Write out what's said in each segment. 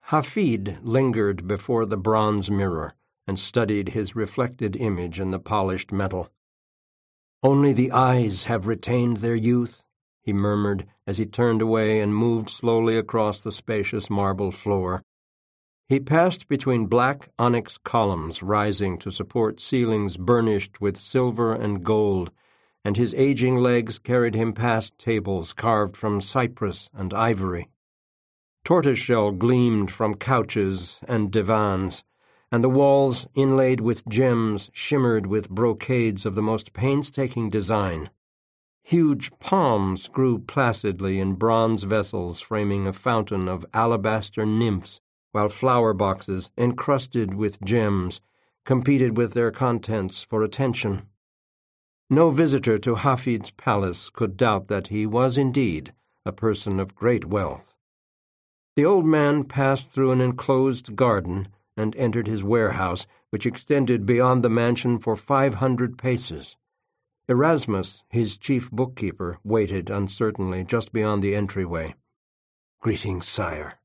Hafid lingered before the bronze mirror and studied his reflected image in the polished metal. "Only the eyes have retained their youth," he murmured as he turned away and moved slowly across the spacious marble floor. He passed between black onyx columns rising to support ceilings burnished with silver and gold, and his aging legs carried him past tables carved from cypress and ivory. Tortoiseshell gleamed from couches and divans, and the walls, inlaid with gems, shimmered with brocades of the most painstaking design. Huge palms grew placidly in bronze vessels framing a fountain of alabaster nymphs, while flower boxes, encrusted with gems, competed with their contents for attention. No visitor to Hafid's palace could doubt that he was indeed a person of great wealth. The old man passed through an enclosed garden and entered his warehouse, which extended beyond the mansion for 500 paces. Erasmus, his chief bookkeeper, waited uncertainly just beyond the entryway. "Greetings, sire."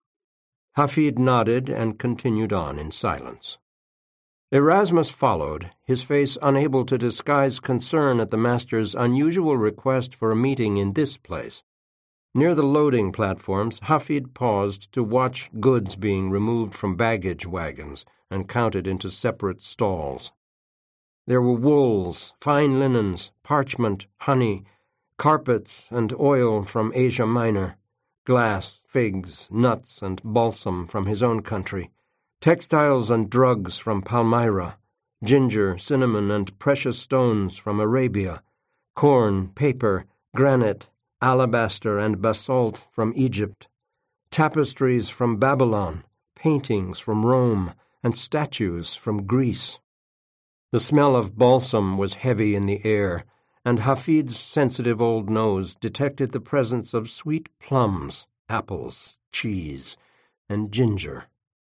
Hafid nodded and continued on in silence. Erasmus followed, his face unable to disguise concern at the master's unusual request for a meeting in this place. Near the loading platforms, Hafid paused to watch goods being removed from baggage wagons and counted into separate stalls. There were wools, fine linens, parchment, honey, carpets, and oil from Asia Minor, glass, figs, nuts, and balsam from his own country, textiles and drugs from Palmyra, ginger, cinnamon, and precious stones from Arabia, corn, paper, granite, alabaster, and basalt from Egypt, tapestries from Babylon, paintings from Rome, and statues from Greece. The smell of balsam was heavy in the air, and Hafid's sensitive old nose detected the presence of sweet plums, apples, cheese, and ginger.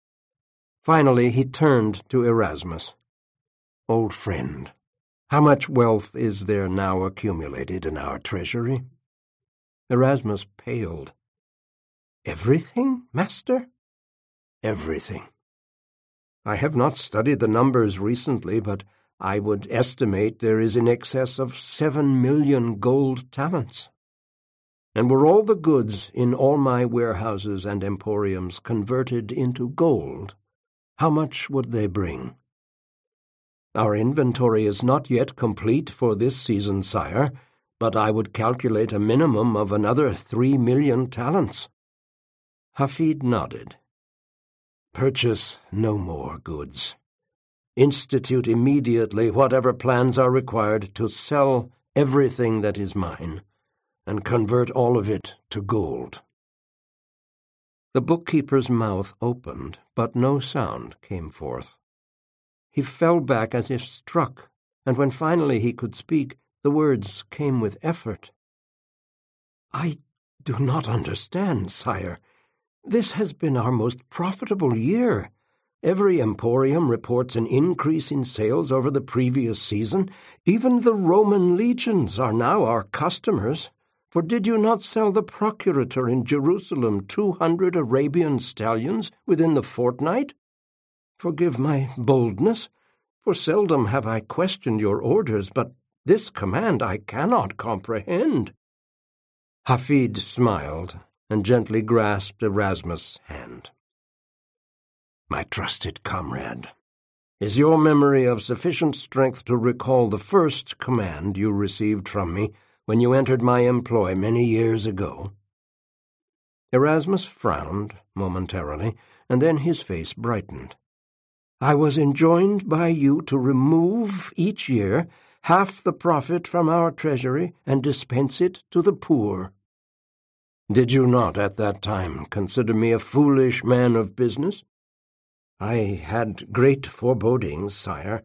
Finally he turned to Erasmus. "Old friend, how much wealth is there now accumulated in our treasury?" Erasmus paled. "Everything, master?" "Everything. I have not studied the numbers recently, but I would estimate there is in excess of 7 million gold talents. And were all the goods in all my warehouses and emporiums converted into gold, how much would they bring?" "Our inventory is not yet complete for this season, sire, but I would calculate a minimum of another 3 million talents. Hafid nodded. "Purchase no more goods. Institute immediately whatever plans are required to sell everything that is mine, and convert all of it to gold." The bookkeeper's mouth opened, but no sound came forth. He fell back as if struck, and when finally he could speak, the words came with effort. "I do not understand, sire. This has been our most profitable year. Every emporium reports an increase in sales over the previous season. Even the Roman legions are now our customers. For did you not sell the procurator in Jerusalem 200 Arabian stallions within the fortnight? Forgive my boldness, for seldom have I questioned your orders, but this command I cannot comprehend." Hafid smiled and gently grasped Erasmus' hand. "My trusted comrade, is your memory of sufficient strength to recall the first command you received from me when you entered my employ many years ago?" Erasmus frowned momentarily, and then his face brightened. "I was enjoined by you to remove each year half the profit from our treasury and dispense it to the poor." "Did you not at that time consider me a foolish man of business?" "I had great forebodings, sire."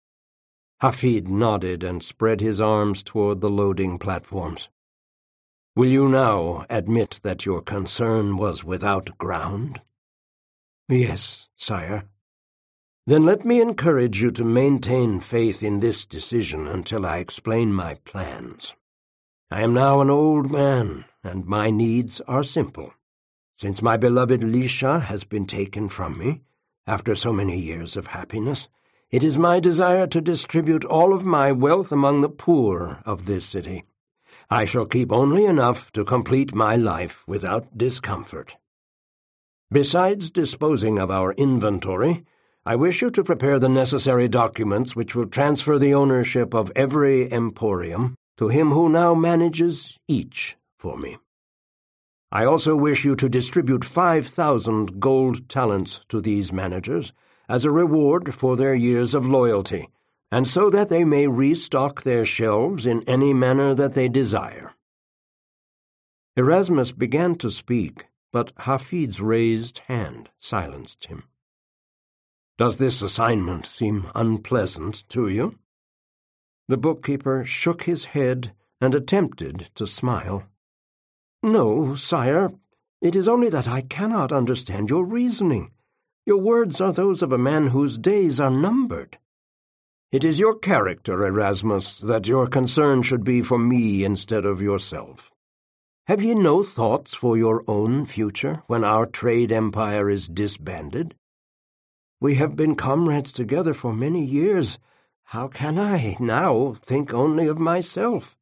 Hafid nodded and spread his arms toward the loading platforms. "Will you now admit that your concern was without ground?" "Yes, sire." "Then let me encourage you to maintain faith in this decision until I explain my plans. I am now an old man, and my needs are simple. Since my beloved Lisha has been taken from me, after so many years of happiness, it is my desire to distribute all of my wealth among the poor of this city. I shall keep only enough to complete my life without discomfort. Besides disposing of our inventory, I wish you to prepare the necessary documents which will transfer the ownership of every emporium to him who now manages each for me. I also wish you to distribute 5,000 gold talents to these managers as a reward for their years of loyalty, and so that they may restock their shelves in any manner that they desire." Erasmus began to speak, but Hafid's raised hand silenced him. "Does this assignment seem unpleasant to you?" The bookkeeper shook his head and attempted to smile. "No, sire, it is only that I cannot understand your reasoning. Your words are those of a man whose days are numbered." "It is your character, Erasmus, that your concern should be for me instead of yourself. Have ye no thoughts for your own future when our trade empire is disbanded? We have been comrades together for many years. How can I now think only of myself?